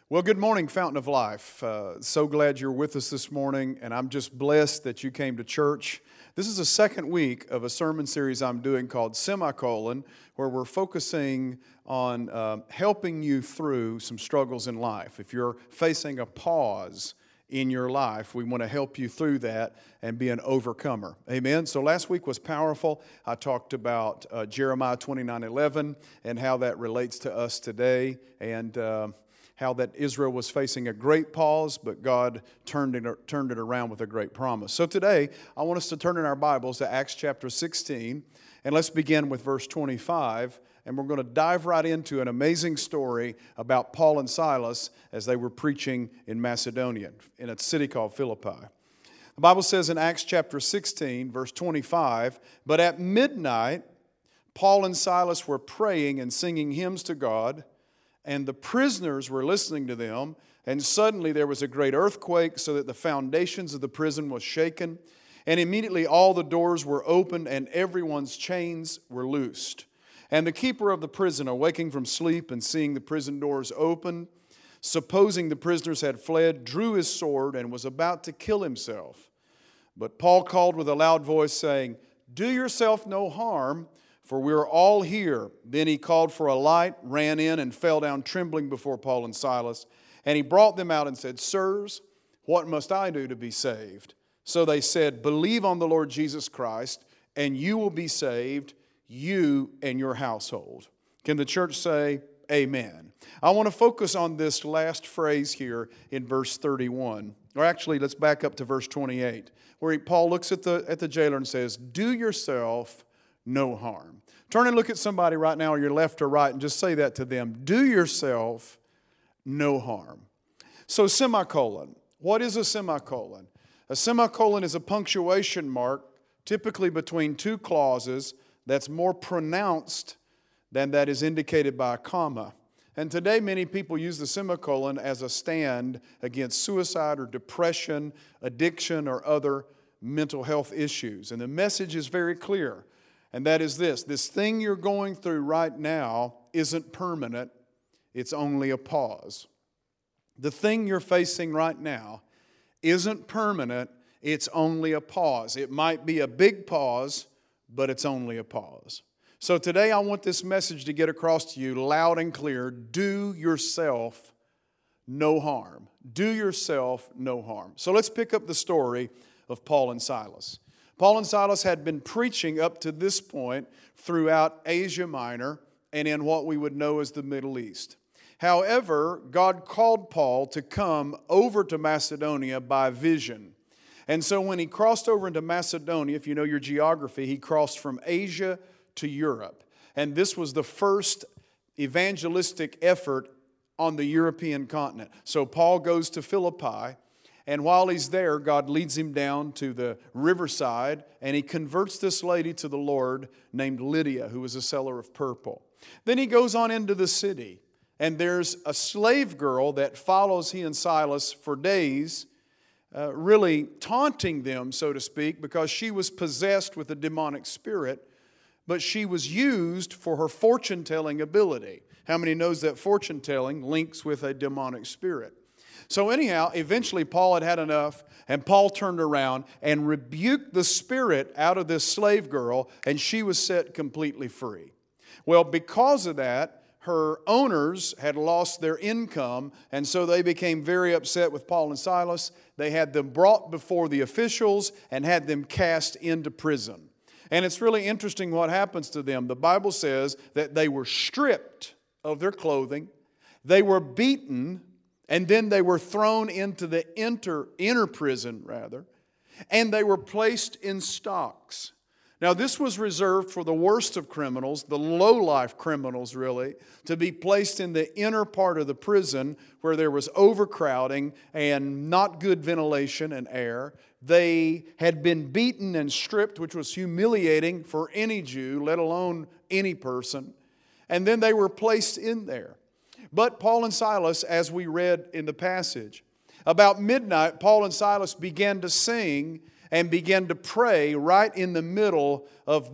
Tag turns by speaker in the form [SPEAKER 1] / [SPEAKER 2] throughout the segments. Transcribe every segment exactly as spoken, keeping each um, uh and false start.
[SPEAKER 1] Well, good morning, Fountain of Life. Uh, so glad you're with us this morning, and I'm just blessed that you came to church. This is the second week of a sermon series I'm doing called Semicolon, where we're focusing on uh, helping you through some struggles in life. If you're facing a pause in your life, we want to help you through that and be an overcomer. Amen? So last week was powerful. I talked about uh, Jeremiah twenty-nine eleven and how that relates to us today, and uh, how that Israel was facing a great pause, but God turned it, turned it around with a great promise. So today, I want us to turn in our Bibles to Acts chapter sixteen, and let's begin with verse twenty-five, and we're going to dive right into an amazing story about Paul and Silas as they were preaching in Macedonia, in a city called Philippi. The Bible says in Acts chapter sixteen, verse twenty-five, "But at midnight, Paul and Silas were praying and singing hymns to God, and the prisoners were listening to them, and suddenly there was a great earthquake, so that the foundations of the prison was shaken, and immediately all the doors were opened, and everyone's chains were loosed. And the keeper of the prison, awaking from sleep and seeing the prison doors open, supposing the prisoners had fled, drew his sword and was about to kill himself. But Paul called with a loud voice, saying, 'Do yourself no harm, for we are all here.' Then he called for a light, ran in, and fell down trembling before Paul and Silas. And he brought them out and said, 'Sirs, what must I do to be saved?' So they said, 'Believe on the Lord Jesus Christ, and you will be saved, you and your household.'" Can the church say amen? I want to focus on this last phrase here in verse thirty-one. Or actually, let's back up to verse twenty-eight, where he, Paul looks at the, at the jailer and says, "Do yourself no harm." Turn and look at somebody right now, on your left or right, and just say that to them. Do yourself no harm. So semicolon. What is a semicolon? A semicolon is a punctuation mark, typically between two clauses, that's more pronounced than that is indicated by a comma. And today many people use the semicolon as a stand against suicide or depression, addiction, or other mental health issues. And the message is very clear. And that is this: this thing you're going through right now isn't permanent, it's only a pause. The thing you're facing right now isn't permanent, it's only a pause. It might be a big pause, but it's only a pause. So today I want this message to get across to you loud and clear. Do yourself no harm. Do yourself no harm. So let's pick up the story of Paul and Silas. Paul and Silas had been preaching up to this point throughout Asia Minor and in what we would know as the Middle East. However, God called Paul to come over to Macedonia by vision. And so when he crossed over into Macedonia, if you know your geography, he crossed from Asia to Europe. And this was the first evangelistic effort on the European continent. So Paul goes to Philippi. And while he's there, God leads him down to the riverside, and he converts this lady to the Lord named Lydia, who was a seller of purple. Then he goes on into the city, and there's a slave girl that follows he and Silas for days, uh, really taunting them, so to speak, because she was possessed with a demonic spirit, but she was used for her fortune-telling ability. How many knows that fortune-telling links with a demonic spirit? So anyhow, eventually Paul had had enough, and Paul turned around and rebuked the spirit out of this slave girl, and she was set completely free. Well, because of that, her owners had lost their income, and so they became very upset with Paul and Silas. They had them brought before the officials and had them cast into prison. And it's really interesting what happens to them. The Bible says that they were stripped of their clothing, they were beaten, and then they were thrown into the inner, inner prison, rather, and they were placed in stocks. Now, this was reserved for the worst of criminals, the low-life criminals, really, to be placed in the inner part of the prison where there was overcrowding and not good ventilation and air. They had been beaten and stripped, which was humiliating for any Jew, let alone any person. And then they were placed in there. But Paul and Silas, as we read in the passage, about midnight, Paul and Silas began to sing and began to pray right in the middle of this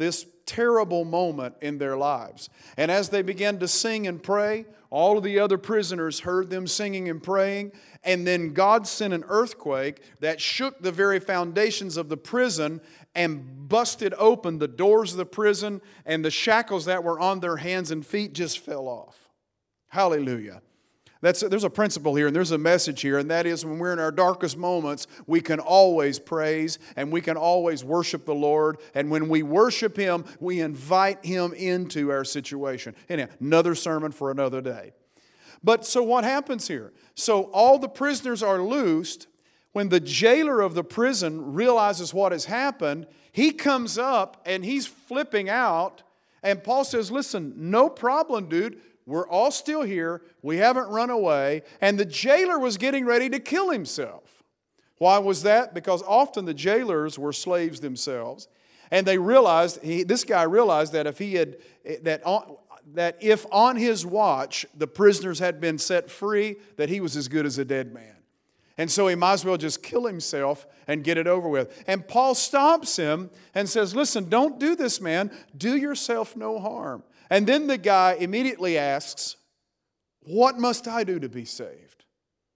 [SPEAKER 1] terrible moment in their lives. And as they began to sing and pray, all of the other prisoners heard them singing and praying, and then God sent an earthquake that shook the very foundations of the prison and busted open the doors of the prison, and the shackles that were on their hands and feet just fell off. Hallelujah. That's, there's a principle here and there's a message here, and that is when we're in our darkest moments, we can always praise and we can always worship the Lord. And when we worship Him, we invite Him into our situation. Anyhow, another sermon for another day. But so what happens here? So all the prisoners are loosed. When the jailer of the prison realizes what has happened, he comes up and he's flipping out. And Paul says, listen, no problem, dude. We're all still here. We haven't run away. And the jailer was getting ready to kill himself. Why was that? Because often the jailers were slaves themselves. And they realized, he, this guy realized that if he had, that, on, that if on his watch the prisoners had been set free, that he was as good as a dead man. And so he might as well just kill himself and get it over with. And Paul stops him and says, listen, don't do this, man. Do yourself no harm. And then the guy immediately asks, what must I do to be saved?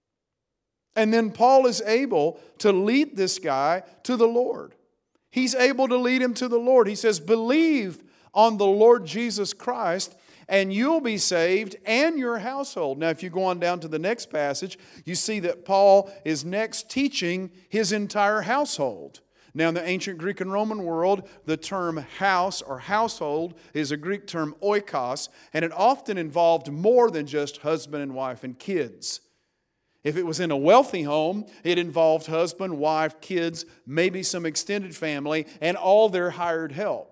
[SPEAKER 1] And then Paul is able to lead this guy to the Lord. He's able to lead him to the Lord. He says, believe on the Lord Jesus Christ, and you'll be saved and your household. Now, if you go on down to the next passage, you see that Paul is next teaching his entire household. Now, in the ancient Greek and Roman world, the term house or household is a Greek term oikos, and it often involved more than just husband and wife and kids. If it was in a wealthy home, it involved husband, wife, kids, maybe some extended family, and all their hired help.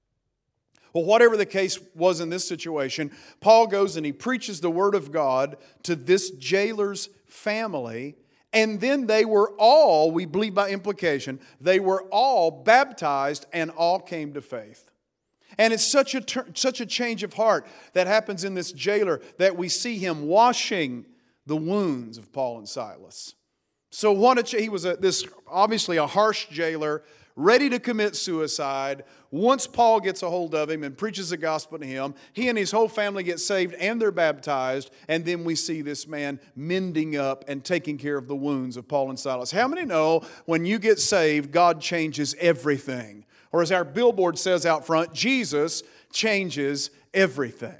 [SPEAKER 1] Well, whatever the case was in this situation, Paul goes and he preaches the Word of God to this jailer's family. And then they were all, we believe by implication, they were all baptized and all came to faith. And it's such a, such a change of heart that happens in this jailer that we see him washing the wounds of Paul and Silas. So what a, he was a, this obviously a harsh jailer, ready to commit suicide. Once Paul gets a hold of him and preaches the gospel to him, he and his whole family get saved and they're baptized. And then we see this man mending up and taking care of the wounds of Paul and Silas. How many know when you get saved, God changes everything? Or as our billboard says out front, Jesus changes everything.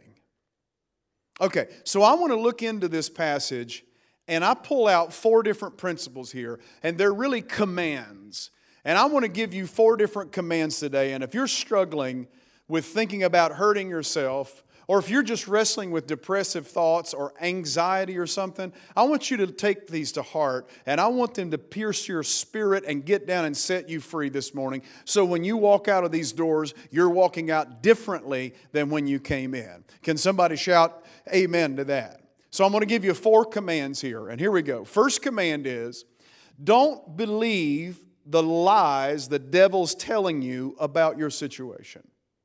[SPEAKER 1] Okay, so I want to look into this passage and I pull out four different principles here. And they're really commands. And I want to give you four different commands today. And if you're struggling with thinking about hurting yourself, or if you're just wrestling with depressive thoughts or anxiety or something, I want you to take these to heart. And I want them to pierce your spirit and get down and set you free this morning. So when you walk out of these doors, you're walking out differently than when you came in. Can somebody shout amen to that? So I'm going to give you four commands here. And here we go. First command is, don't believe the lies the devil's telling you about your situation.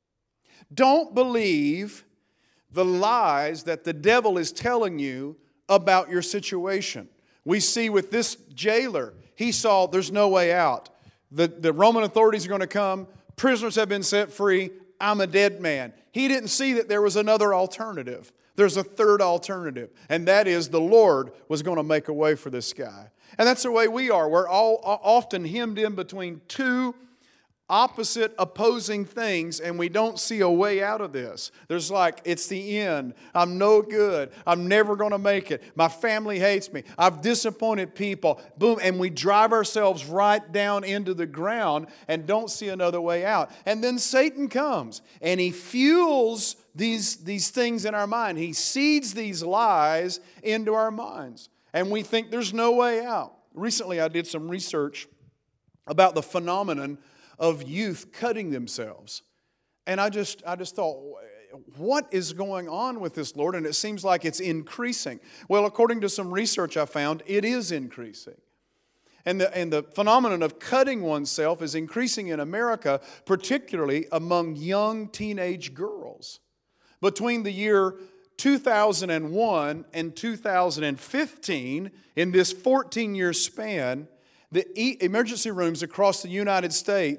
[SPEAKER 1] Don't believe the lies that the devil is telling you about your situation. We see with this jailer, he saw there's no way out. The, the Roman authorities are going to come. Prisoners have been set free. I'm a dead man. He didn't see that there was another alternative. There's a third alternative, and that is the Lord was going to make a way for this guy. And that's the way we are. We're all often hemmed in between two opposite, opposing things, and we don't see a way out of this. There's like, it's the end. I'm no good. I'm never going to make it. My family hates me. I've disappointed people. Boom. And we drive ourselves right down into the ground and don't see another way out. And then Satan comes and he fuels these, these things in our mind. He seeds these lies into our minds. And we think there's no way out. Recently, I did some research about the phenomenon of youth cutting themselves. And I just, I just thought, what is going on with this, Lord? And it seems like it's increasing. Well, according to some research I found, it is increasing. And the, and the phenomenon of cutting oneself is increasing in America, particularly among young teenage girls. Between the year two thousand one and two thousand fifteen, in this fourteen-year span, the emergency rooms across the United States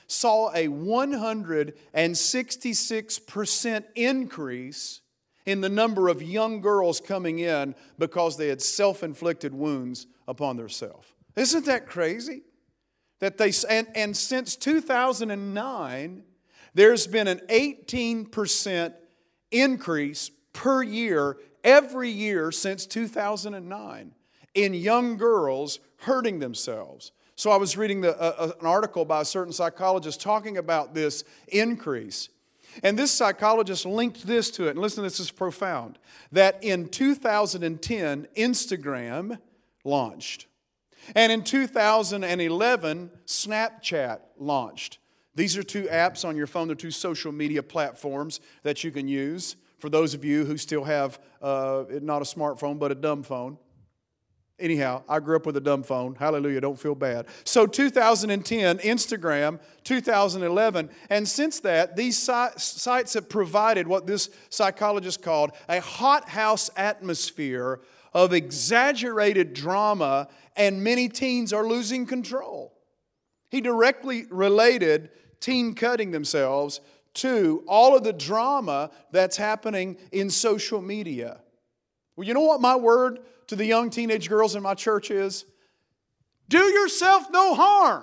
[SPEAKER 1] saw a one hundred sixty-six percent increase in the number of young girls coming in because they had self-inflicted wounds upon themselves. Isn't that crazy? That they and, and since two thousand nine, there's been an eighteen percent increase per year, every year since two thousand nine, in young girls hurting themselves. So I was reading the, uh, an article by a certain psychologist talking about this increase. And this psychologist linked this to it. And listen, this is profound. That in two thousand ten, Instagram launched. And in two thousand eleven, Snapchat launched. These are two apps on your phone. They're two social media platforms that you can use for those of you who still have uh, not a smartphone, but a dumb phone. Anyhow, I grew up with a dumb phone. Hallelujah, don't feel bad. So two thousand ten, Instagram, two thousand eleven, and since that, these sites have provided what this psychologist called a hothouse atmosphere of exaggerated drama, and many teens are losing control. He directly related teen cutting themselves to all of the drama that's happening in social media. Well, you know what my word to the young teenage girls in my church is? Do yourself no harm.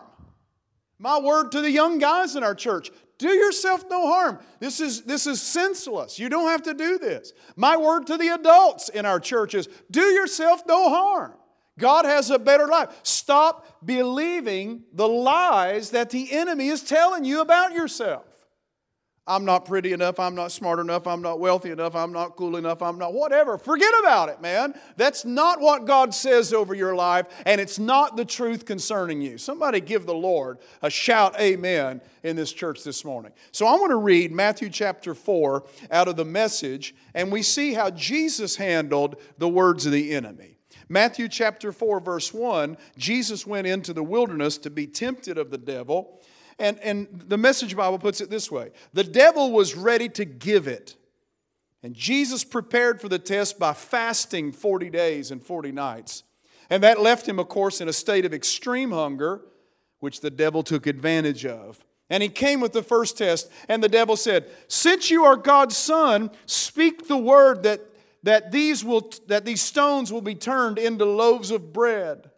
[SPEAKER 1] My word to the young guys in our church, do yourself no harm. This is, this is senseless. You don't have to do this. My word to the adults in our church is, do yourself no harm. God has a better life. Stop believing the lies that the enemy is telling you about yourself. I'm not pretty enough, I'm not smart enough, I'm not wealthy enough, I'm not cool enough, I'm not whatever. Forget about it, man. That's not what God says over your life, and it's not the truth concerning you. Somebody give the Lord a shout amen in this church this morning. So I want to read Matthew chapter four out of the Message, and we see how Jesus handled the words of the enemy. Matthew chapter four verse one, Jesus went into the wilderness to be tempted of the devil. And, and the Message Bible puts it this way. The devil was ready to give it. And Jesus prepared for the test by fasting forty days and forty nights. And that left him, of course, in a state of extreme hunger, which the devil took advantage of. And he came with the first test, and the devil said, since you are God's son, speak the word that, that, these, will, that these stones will be turned into loaves of bread.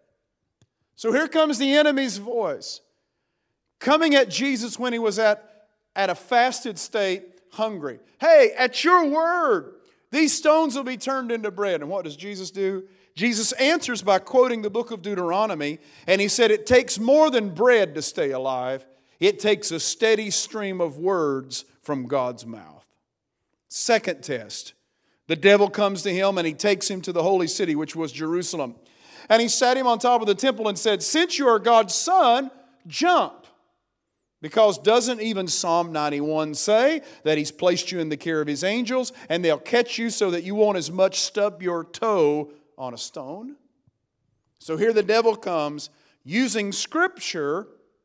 [SPEAKER 1] So here comes the enemy's voice, coming at Jesus when he was at, at a fasted state, hungry. Hey, at your word, these stones will be turned into bread. And what does Jesus do? Jesus answers by quoting the book of Deuteronomy, and he said, it takes more than bread to stay alive. It takes a steady stream of words from God's mouth. Second test. The devil comes to him, and he takes him to the holy city, which was Jerusalem. And he sat him on top of the temple and said, since you are God's son, jump. Because doesn't even Psalm ninety-one say that He's placed you in the care of His angels and they'll catch you so that you won't as much stub your toe on a stone? So here the devil comes using Scripture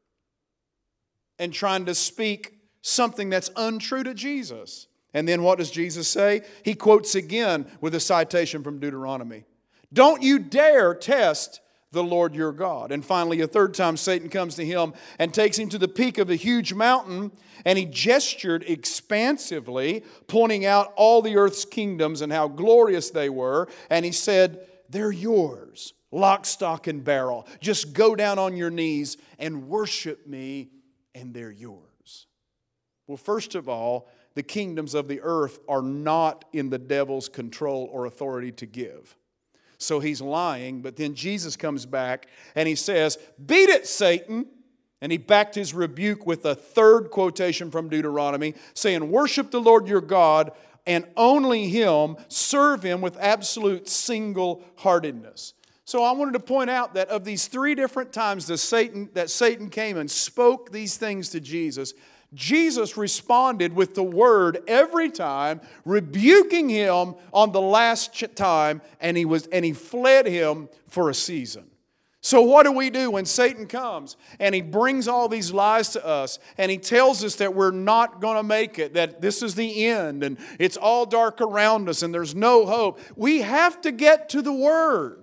[SPEAKER 1] and trying to speak something that's untrue to Jesus. And then what does Jesus say? He quotes again with a citation from Deuteronomy. Don't you dare test the Lord your God. And finally, a third time, Satan comes to him and takes him to the peak of a huge mountain, and he gestured expansively, pointing out all the earth's kingdoms and how glorious they were. And he said, they're yours, lock, stock, and barrel. Just go down on your knees and worship me, and they're yours. Well, first of all, the kingdoms of the earth are not in the devil's control or authority to give. So he's lying, but then Jesus comes back and he says, beat it, Satan. And he backed his rebuke with a third quotation from Deuteronomy, saying, worship the Lord your God and only Him, serve Him with absolute single-heartedness. So I wanted to point out that of these three different times that Satan, that Satan came and spoke these things to Jesus, Jesus responded with the word every time, rebuking him on the last time, and he was and he fled him for a season. So what do we do when Satan comes and he brings all these lies to us and he tells us that we're not going to make it, that this is the end and it's all dark around us and there's no hope? We have to get to the Word.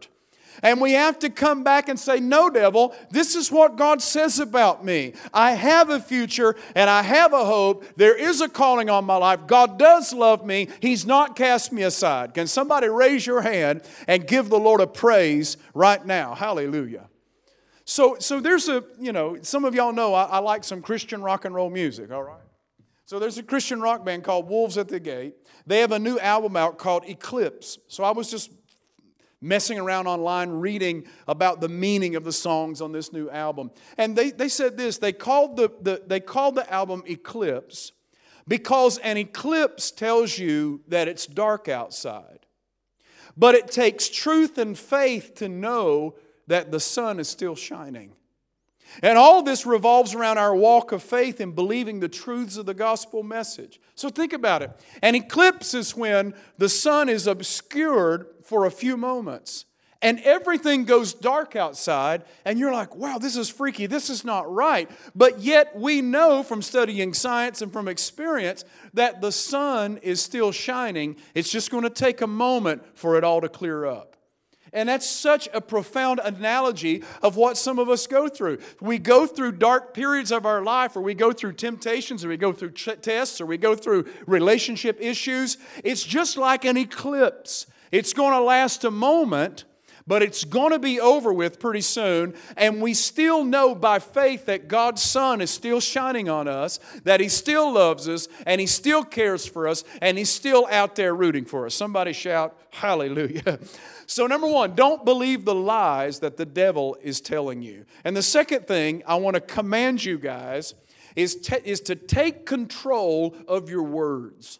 [SPEAKER 1] And we have to come back and say, no, devil, this is what God says about me. I have a future and I have a hope. There is a calling on my life. God does love me. He's not cast me aside. Can somebody raise your hand and give the Lord a praise right now? Hallelujah. So, so there's a, you know, some of y'all know I, I like some Christian rock and roll music, all right? So there's a Christian rock band called Wolves at the Gate. They have a new album out called Eclipse. So I was just messing around online reading about the meaning of the songs on this new album. And they, they said this, they called the, the, they called the album Eclipse because an eclipse tells you that it's dark outside. But it takes truth and faith to know that the sun is still shining. And all this revolves around our walk of faith in believing the truths of the gospel message. So think about it. An eclipse is when the sun is obscured for a few moments and everything goes dark outside and you're like, wow, this is freaky, this is not right. But yet we know from studying science and from experience that the sun is still shining. It's just going to take a moment for it all to clear up. And that's such a profound analogy of what some of us go through. We go through dark periods of our life, or we go through temptations, or we go through t- tests, or we go through relationship issues. It's just like an eclipse. It's going to last a moment, but it's going to be over with pretty soon. And we still know by faith that God's sun is still shining on us, that He still loves us, and He still cares for us, and He's still out there rooting for us. Somebody shout, hallelujah. So number one, don't believe the lies that the devil is telling you. And the second thing I want to command you guys is, te- is to take control of your words.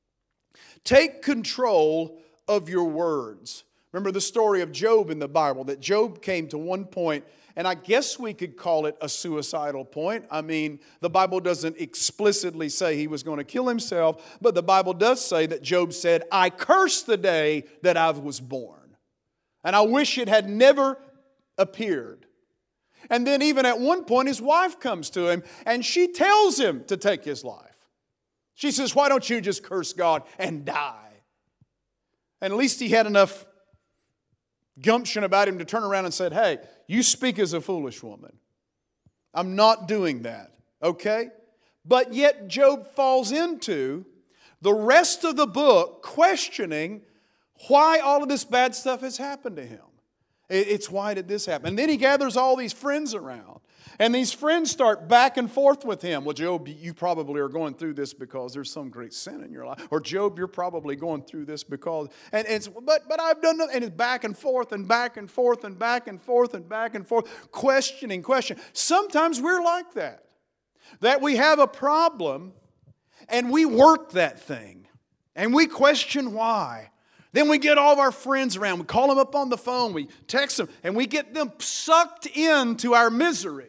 [SPEAKER 1] Take control of your words. Remember the story of Job in the Bible, that Job came to one point, and I guess we could call it a suicidal point. I mean, the Bible doesn't explicitly say he was going to kill himself, but the Bible does say that Job said, I curse the day that I was born. And I wish it had never appeared. And then even at one point, his wife comes to him and she tells him to take his life. She says, why don't you just curse God and die? And at least he had enough gumption about him to turn around and said, hey, you speak as a foolish woman. I'm not doing that, okay? But yet Job falls into the rest of the book questioning why all of this bad stuff has happened to him. It's why did this happen? And then he gathers all these friends around. And these friends start back and forth with him. Well, Job, you probably are going through this because there's some great sin in your life. Or Job, you're probably going through this because... And it's, but, but I've done nothing. And it's back and forth and back and forth and back and forth and back and forth. Questioning, questioning. Sometimes we're like that. That we have a problem and we work that thing. And we question why. Then we get all of our friends around. We call them up on the phone. We text them. And we get them sucked into our misery.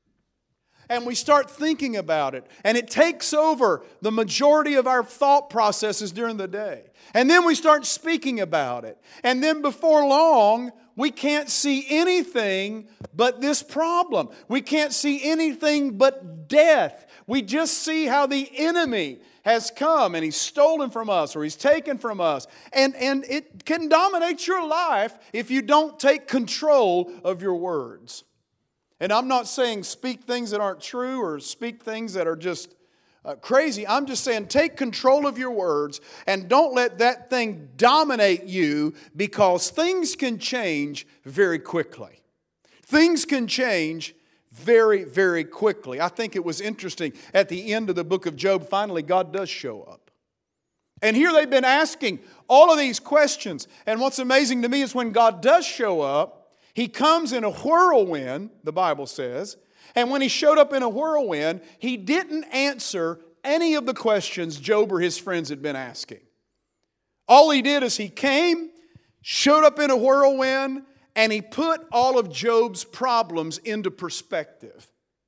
[SPEAKER 1] And we start thinking about it. And it takes over the majority of our thought processes during the day. And then we start speaking about it. And then before long, we can't see anything but this problem. We can't see anything but death. We just see how the enemy has come and he's stolen from us or he's taken from us. And, and it can dominate your life if you don't take control of your words. And I'm not saying speak things that aren't true or speak things that are just uh, crazy. I'm just saying take control of your words and don't let that thing dominate you, because things can change very quickly. Things can change very, very quickly. I think it was interesting. At the end of the book of Job, finally God does show up. And here they've been asking all of these questions. And what's amazing to me is when God does show up, He comes in a whirlwind, the Bible says. And when He showed up in a whirlwind, He didn't answer any of the questions Job or his friends had been asking. All He did is He came, showed up in a whirlwind, and He put all of Job's problems into perspective.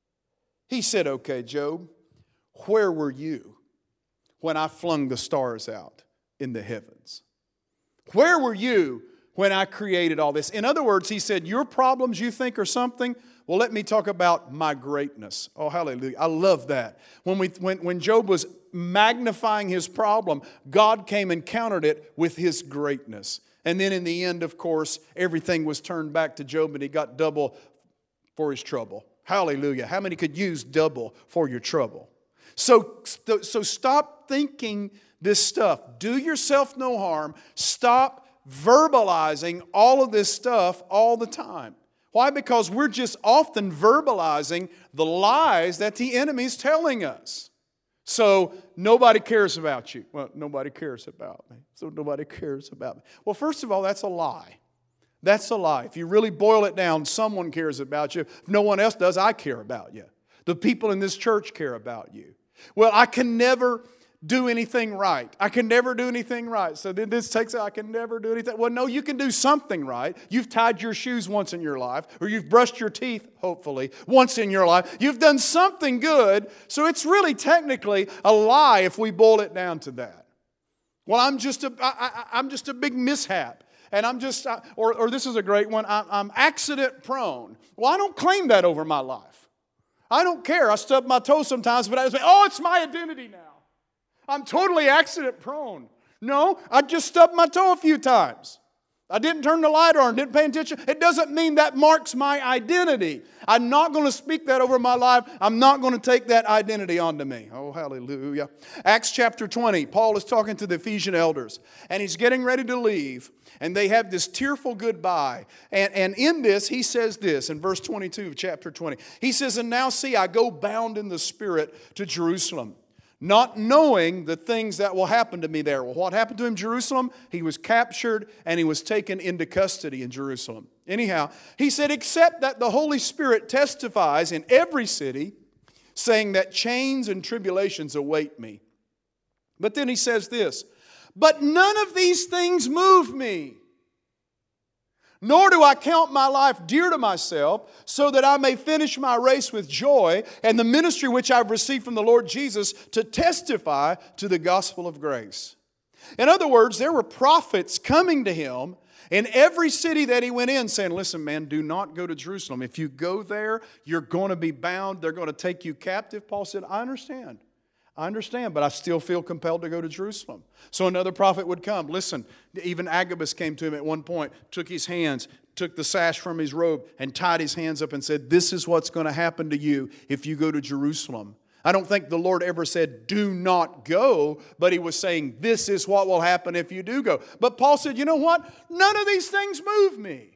[SPEAKER 1] He said, okay, Job, where were you when I flung the stars out in the heavens? Where were you when I created all this? In other words, He said, your problems you think are something, well, let me talk about my greatness. Oh, hallelujah. I love that. When, we, when, when Job was magnifying his problem, God came and countered it with His greatness. And then in the end, of course, everything was turned back to Job and he got double for his trouble. Hallelujah. How many could use double for your trouble? So, so stop thinking this stuff. Do yourself no harm. Stop verbalizing all of this stuff all the time. Why? Because we're just often verbalizing the lies that the enemy's telling us. So nobody cares about you. Well, nobody cares about me. So nobody cares about me. Well, first of all, that's a lie. That's a lie. If you really boil it down, someone cares about you. If no one else does, I care about you. The people in this church care about you. Well, I can never do anything right. I can never do anything right. So then this takes, I can never do anything. Well, no, you can do something right. You've tied your shoes once in your life, or you've brushed your teeth, hopefully, once in your life. You've done something good. So it's really technically a lie if we boil it down to that. Well, I'm just a, I, I, I'm just a big mishap. And I'm just, I, or, or this is a great one, I, I'm accident prone. Well, I don't claim that over my life. I don't care. I stub my toe sometimes, but I say, oh, it's my identity now. I'm totally accident prone. No, I just stubbed my toe a few times. I didn't turn the light on, didn't pay attention. It doesn't mean that marks my identity. I'm not going to speak that over my life. I'm not going to take that identity onto me. Oh, hallelujah. Acts chapter twenty, Paul is talking to the Ephesian elders, and he's getting ready to leave, and they have this tearful goodbye. And, and in this, he says this, in verse twenty-two of chapter twenty. He says, and now see, I go bound in the Spirit to Jerusalem, not knowing the things that will happen to me there. Well, what happened to him in Jerusalem? He was captured and he was taken into custody in Jerusalem. Anyhow, he said, except that the Holy Spirit testifies in every city, saying that chains and tribulations await me. But then he says this, but none of these things move me. Nor do I count my life dear to myself, so that I may finish my race with joy and the ministry which I've received from the Lord Jesus to testify to the gospel of grace. In other words, there were prophets coming to him in every city that he went in saying, listen, man, do not go to Jerusalem. If you go there, you're going to be bound. They're going to take you captive. Paul said, I understand. I understand, but I still feel compelled to go to Jerusalem. So another prophet would come. Listen, even Agabus came to him at one point, took his hands, took the sash from his robe, and tied his hands up and said, this is what's going to happen to you if you go to Jerusalem. I don't think the Lord ever said, do not go, but he was saying, this is what will happen if you do go. But Paul said, you know what? None of these things move me.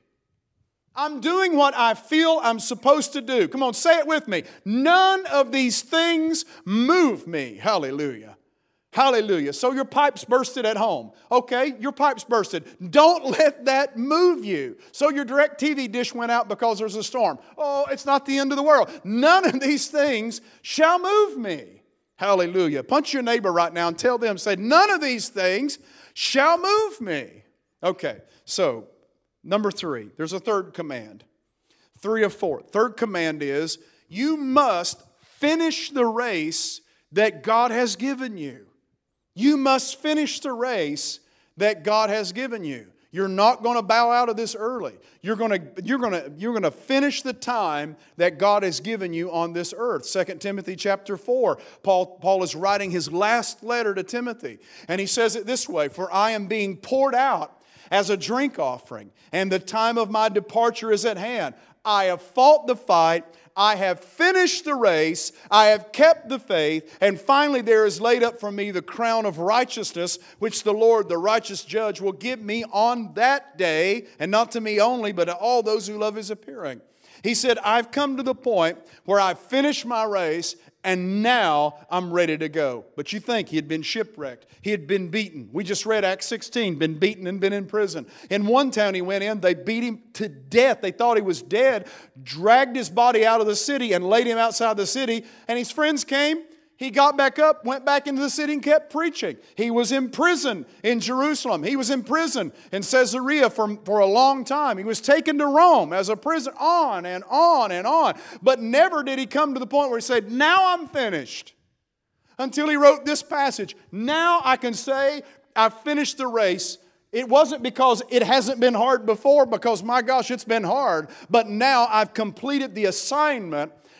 [SPEAKER 1] I'm doing what I feel I'm supposed to do. Come on, say it with me. None of these things move me. Hallelujah. Hallelujah. So your pipes bursted at home. Okay, your pipes bursted. Don't let that move you. So your direct T V dish went out because there's a storm. Oh, it's not the end of the world. None of these things shall move me. Hallelujah. Punch your neighbor right now and tell them, say, none of these things shall move me. Okay, so number three, there's a third command. Three of four. Third command is, you must finish the race that God has given you. You must finish the race that God has given you. You're not going to bow out of this early. You're going to, you're going to, you're going to finish the time that God has given you on this earth. Second Timothy chapter four, Paul, Paul is writing his last letter to Timothy. And he says it this way, for I am being poured out as a drink offering, and the time of my departure is at hand. I have fought the fight, I have finished the race, I have kept the faith, and finally there is laid up for me the crown of righteousness, which the Lord, the righteous judge, will give me on that day, and not to me only, but to all those who love His appearing. He said, I've come to the point where I've finished my race, and now I'm ready to go. But you think he had been shipwrecked. He had been beaten. We just read Acts sixteen, been beaten and been in prison. In one town he went in, they beat him to death. They thought he was dead, dragged his body out of the city and laid him outside the city. And his friends came. He got back up, went back into the city and kept preaching. He was in prison in Jerusalem. He was in prison in Caesarea for, for a long time. He was taken to Rome as a prisoner, on and on and on. But never did he come to the point where he said, now I'm finished. Until he wrote this passage. Now I can say I've finished the race. It wasn't because it hasn't been hard before, because my gosh, it's been hard. But now I've completed the assignment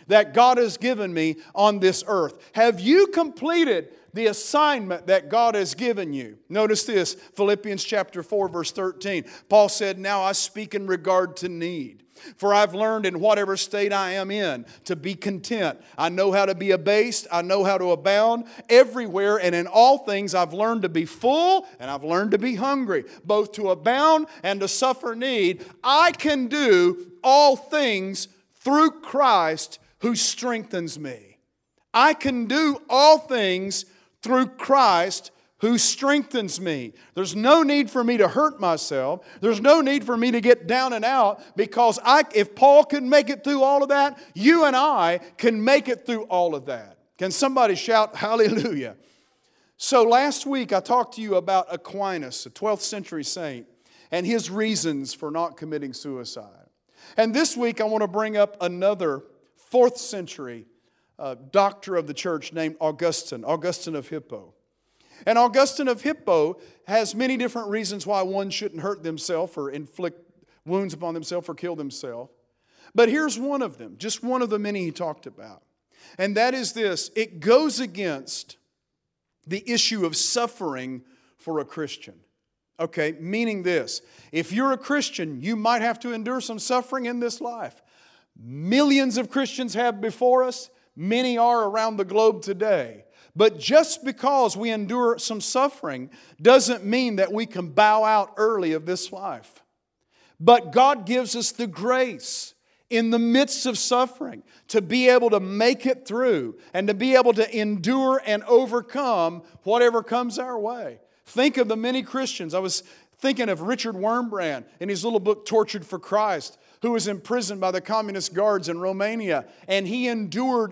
[SPEAKER 1] that God has given me on this earth? Have you completed the assignment that God has given you? Notice this, Philippians chapter four, verse thirteen. Paul said, "Now I speak in regard to need. For I've learned in whatever state I am in to be content. I know how to be abased. I know how to abound. Everywhere and in all things I've learned to be full and I've learned to be hungry. Both to abound and to suffer need. I can do all things through Christ who strengthens me." I can do all things through Christ who strengthens me. There's no need for me to hurt myself. There's no need for me to get down and out, because I, if Paul can make it through all of that, you and I can make it through all of that. Can somebody shout hallelujah? So last week I talked to you about Aquinas, a twelfth century saint, and his reasons for not committing suicide. And this week I want to bring up another fourth century uh, doctor of the church named Augustine, Augustine of Hippo. And Augustine of Hippo has many different reasons why one shouldn't hurt themselves or inflict wounds upon themselves or kill themselves. But here's one of them, just one of the many he talked about. And that is this: it goes against the issue of suffering for a Christian. Okay, meaning this: if you're a Christian, you might have to endure some suffering in this life. Millions of Christians have before us. Many are around the globe today. But just because we endure some suffering doesn't mean that we can bow out early of this life. But God gives us the grace in the midst of suffering to be able to make it through and to be able to endure and overcome whatever comes our way. Think of the many Christians. I was thinking of Richard Wurmbrand in his little book, Tortured for Christ, who was imprisoned by the communist guards in Romania, and he endured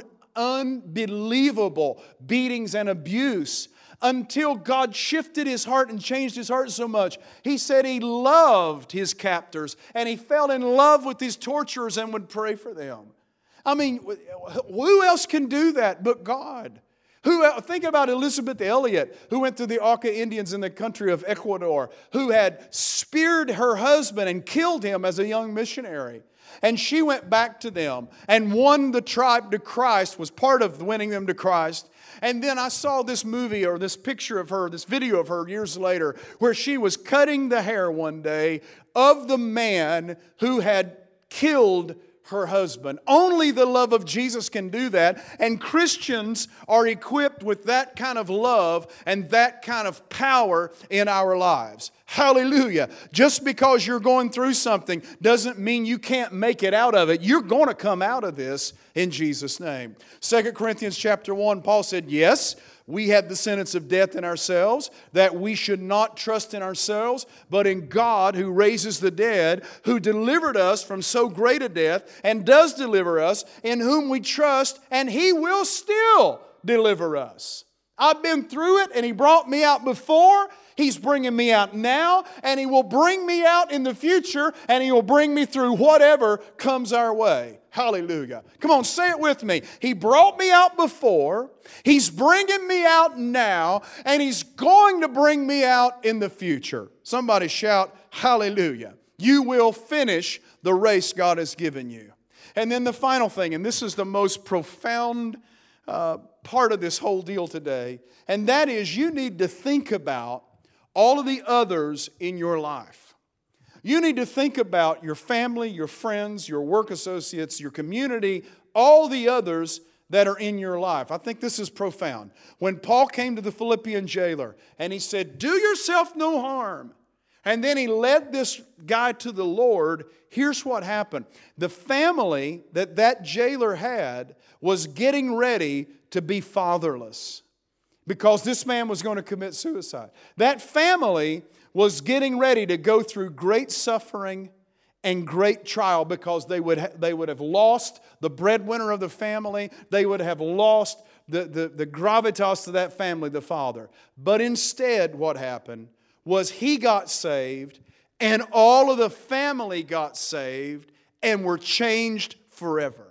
[SPEAKER 1] unbelievable beatings and abuse until God shifted his heart and changed his heart so much. He said he loved his captors and he fell in love with his torturers and would pray for them. I mean, who else can do that but God? Who, think about Elizabeth Elliot, who went to the Auca Indians in the country of Ecuador, who had speared her husband and killed him as a young missionary. And she went back to them and won the tribe to Christ, was part of winning them to Christ. And then I saw this movie or this picture of her, this video of her years later, where she was cutting the hair one day of the man who had killed her husband. Only the love of Jesus can do that. And Christians are equipped with that kind of love and that kind of power in our lives. Hallelujah. Just because you're going through something doesn't mean you can't make it out of it. You're going to come out of this in Jesus' name. Second Corinthians chapter one, Paul said, yes, we had the sentence of death in ourselves, that we should not trust in ourselves, but in God who raises the dead, who delivered us from so great a death, and does deliver us, in whom we trust, and He will still deliver us. I've been through it, and He brought me out before. He's bringing me out now, and He will bring me out in the future, and He will bring me through whatever comes our way. Hallelujah. Come on, say it with me. He brought me out before, He's bringing me out now, and He's going to bring me out in the future. Somebody shout, hallelujah. You will finish the race God has given you. And then the final thing, and this is the most profound uh, part of this whole deal today, and that is you need to think about all of the others in your life. You need to think about your family, your friends, your work associates, your community, all the others that are in your life. I think this is profound. When Paul came to the Philippian jailer and he said, do yourself no harm, and then he led this guy to the Lord, here's what happened. The family that that jailer had was getting ready to be fatherless, because this man was going to commit suicide. That family was getting ready to go through great suffering and great trial, because they would, ha- they would have lost the breadwinner of the family. They would have lost the, the, the gravitas to that family, the father. But instead, what happened was he got saved, and all of the family got saved and were changed forever.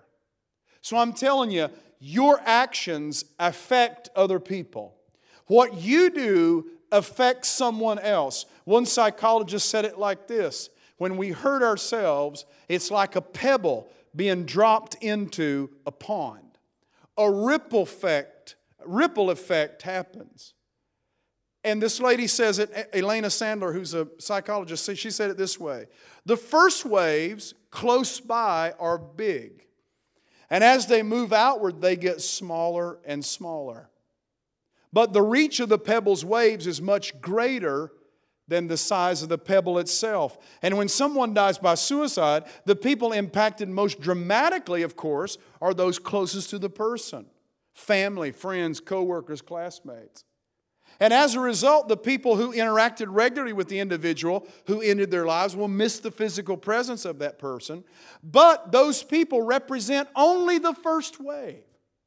[SPEAKER 1] So I'm telling you, your actions affect other people. What you do affects someone else. One psychologist said it like this: when we hurt ourselves, it's like a pebble being dropped into a pond. A ripple effect, ripple effect happens. And this lady says it, Elena Sandler, who's a psychologist, she said it this way: the first waves close by are big. And as they move outward, they get smaller and smaller. But the reach of the pebble's waves is much greater than the size of the pebble itself. And when someone dies by suicide, the people impacted most dramatically, of course, are those closest to the person: family, friends, co-workers, classmates. And as a result, the people who interacted regularly with the individual who ended their lives will miss the physical presence of that person. But those people represent only the first wave.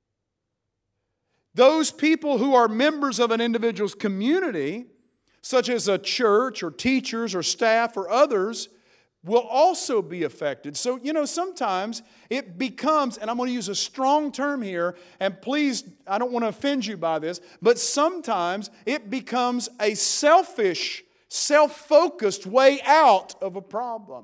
[SPEAKER 1] Those people who are members of an individual's community, such as a church or teachers or staff or others, will also be affected. So, you know, sometimes it becomes, and I'm going to use a strong term here, and please, I don't want to offend you by this, but sometimes it becomes a selfish, self-focused way out of a problem.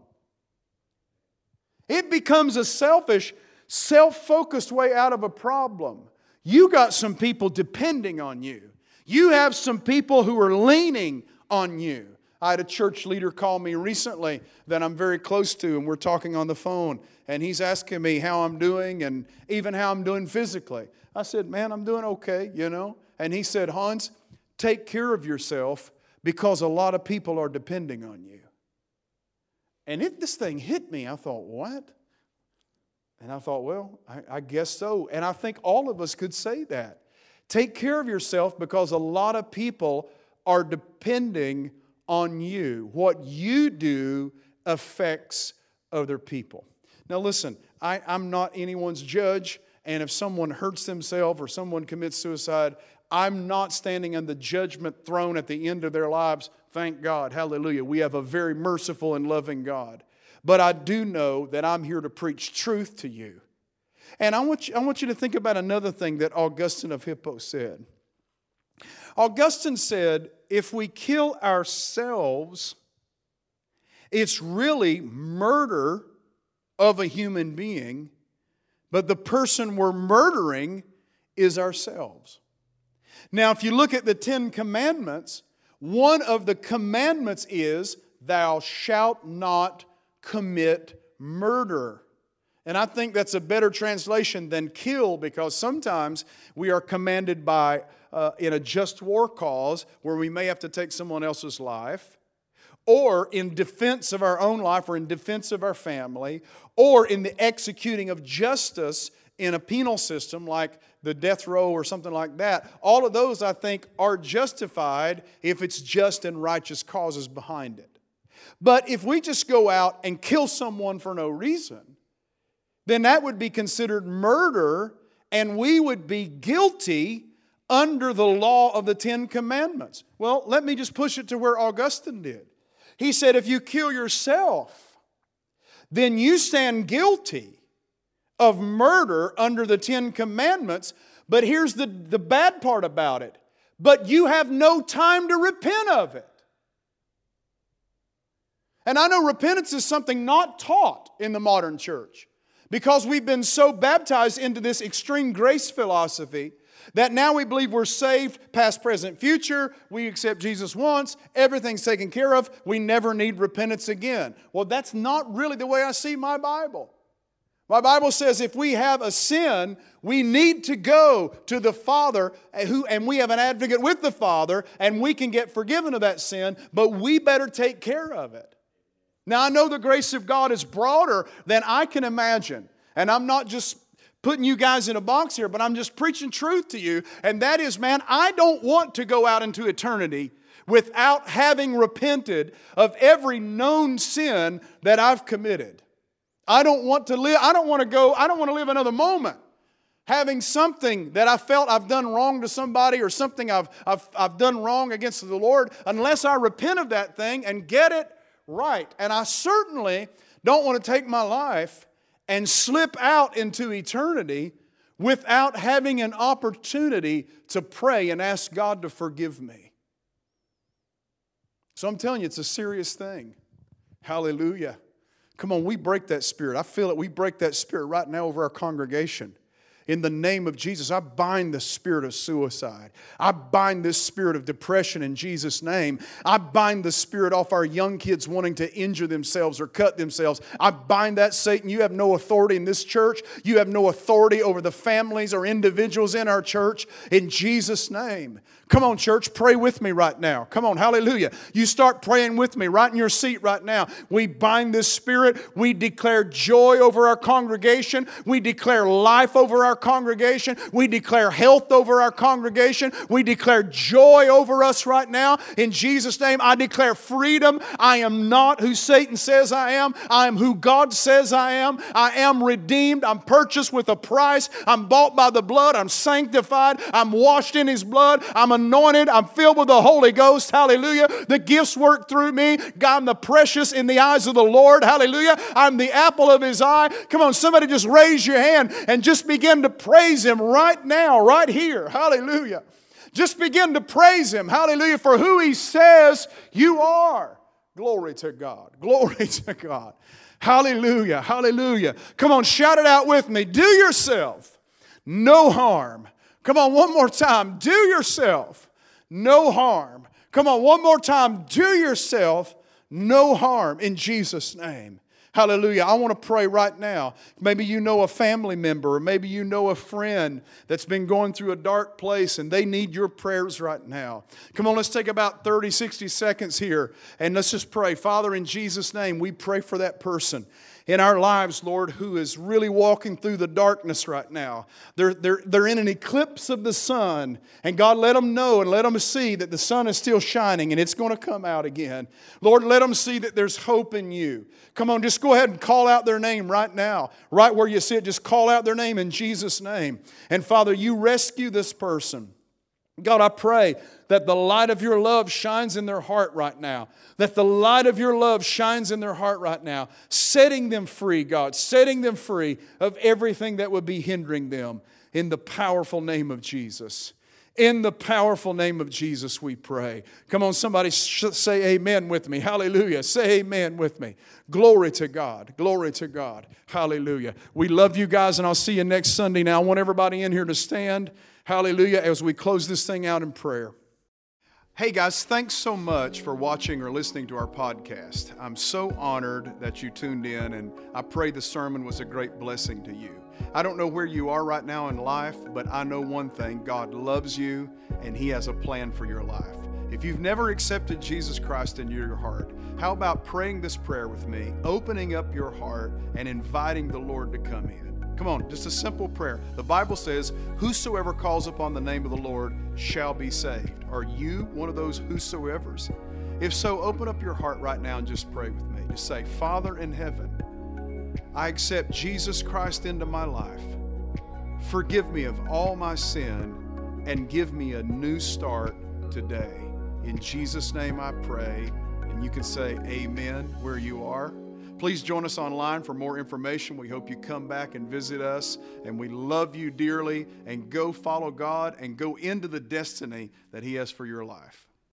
[SPEAKER 1] It becomes a selfish, self-focused way out of a problem. You got some people depending on you. You have some people who are leaning on you. I had a church leader call me recently that I'm very close to, and we're talking on the phone, and he's asking me how I'm doing and even how I'm doing physically. I said, man, I'm doing okay, you know. And he said, Hans, take care of yourself because a lot of people are depending on you. And it, this thing hit me. I thought, what? And I thought, well, I, I guess so. And I think all of us could say that. Take care of yourself because a lot of people are depending on you. What you do affects other people. Now listen, I, I'm not anyone's judge, and if someone hurts themselves or someone commits suicide, I'm not standing on the judgment throne at the end of their lives. Thank God. Hallelujah. We have a very merciful and loving God. But I do know that I'm here to preach truth to you. And I want you, I want you to think about another thing that Augustine of Hippo said. Augustine said, if we kill ourselves, it's really murder of a human being, but the person we're murdering is ourselves. Now, if you look at the Ten Commandments, one of the commandments is, thou shalt not commit murder. And I think that's a better translation than kill, because sometimes we are commanded by, uh, in a just war cause, where we may have to take someone else's life, or in defense of our own life, or in defense of our family, or in the executing of justice in a penal system like the death row or something like that. All of those, I think, are justified if it's just and righteous causes behind it. But if we just go out and kill someone for no reason, then that would be considered murder, and we would be guilty under the law of the Ten Commandments. Well, let me just push it to where Augustine did. He said, if you kill yourself, then you stand guilty of murder under the Ten Commandments. But here's the, the bad part about it. But you have no time to repent of it. And I know repentance is something not taught in the modern church, because we've been so baptized into this extreme grace philosophy that now we believe we're saved, past, present, future. We accept Jesus once. Everything's taken care of. We never need repentance again. Well, that's not really the way I see my Bible. My Bible says if we have a sin, we need to go to the Father, who, and we have an advocate with the Father, and we can get forgiven of that sin, but we better take care of it. Now, I know the grace of God is broader than I can imagine. And I'm not just putting you guys in a box here, but I'm just preaching truth to you. And that is, man, I don't want to go out into eternity without having repented of every known sin that I've committed. I don't want to live, I don't want to go, I don't want to live another moment having something that I felt I've done wrong to somebody, or something I've, I've, I've done wrong against the Lord, unless I repent of that thing and get it right. And I certainly don't want to take my life and slip out into eternity without having an opportunity to pray and ask God to forgive me. So I'm telling you, it's a serious thing. Hallelujah. Come on, we break that spirit. I feel it. We break that spirit right now over our congregation. In the name of Jesus, I bind the spirit of suicide. I bind this spirit of depression in Jesus' name. I bind the spirit off our young kids wanting to injure themselves or cut themselves. I bind that, Satan. You have no authority in this church. You have no authority over the families or individuals in our church. In Jesus' name. Come on, church, pray with me right now. Come on, hallelujah. You start praying with me right in your seat right now. We bind this spirit. We declare joy over our congregation. We declare life over our congregation. We declare health over our congregation. We declare joy over us right now. In Jesus' name, I declare freedom. I am not who Satan says I am. I am who God says I am. I am redeemed. I'm purchased with a price. I'm bought by the blood. I'm sanctified. I'm washed in His blood. I'm anointed. I'm filled with the Holy Ghost. Hallelujah. The gifts work through me. God, I'm the precious in the eyes of the Lord. Hallelujah. I'm the apple of His eye. Come on, somebody just raise your hand and just begin to praise Him right now, right here. Hallelujah. Just begin to praise Him. Hallelujah. For who He says you are. Glory to God. Glory to God. Hallelujah. Hallelujah. Come on, shout it out with me. Do yourself no harm. Come on, one more time. Do yourself no harm. Come on, one more time. Do yourself no harm in Jesus' name. Hallelujah. I want to pray right now. Maybe you know a family member or maybe you know a friend that's been going through a dark place and they need your prayers right now. Come on, let's take about thirty, sixty seconds here and let's just pray. Father, in Jesus' name, we pray for that person in our lives, Lord, who is really walking through the darkness right now. They're, they're, they're in an eclipse of the sun. And God, let them know and let them see that the sun is still shining and it's going to come out again. Lord, let them see that there's hope in You. Come on, just go ahead and call out their name right now. Right where you sit, just call out their name in Jesus' name. And Father, You rescue this person. God, I pray that the light of Your love shines in their heart right now. That the light of Your love shines in their heart right now. Setting them free, God. Setting them free of everything that would be hindering them. In the powerful name of Jesus. In the powerful name of Jesus we pray. Come on, somebody say amen with me. Hallelujah. Say amen with me. Glory to God. Glory to God. Hallelujah. We love you guys and I'll see you next Sunday. Now I want everybody in here to stand. Hallelujah, as we close this thing out in prayer. Hey guys, thanks so much for watching or listening to our podcast. I'm so honored that you tuned in, and I pray the sermon was a great blessing to you. I don't know where you are right now in life, but I know one thing: God loves you and He has a plan for your life. If you've never accepted Jesus Christ into your heart, how about praying this prayer with me, opening up your heart and inviting the Lord to come in? Come on, just a simple prayer. The Bible says, whosoever calls upon the name of the Lord shall be saved. Are you one of those whosoevers? If so, open up your heart right now and just pray with me. Just say, Father in heaven, I accept Jesus Christ into my life. Forgive me of all my sin and give me a new start today. In Jesus' name I pray. And you can say amen where you are. Please join us online for more information. We hope you come back and visit us. And we love you dearly. And go follow God and go into the destiny that He has for your life.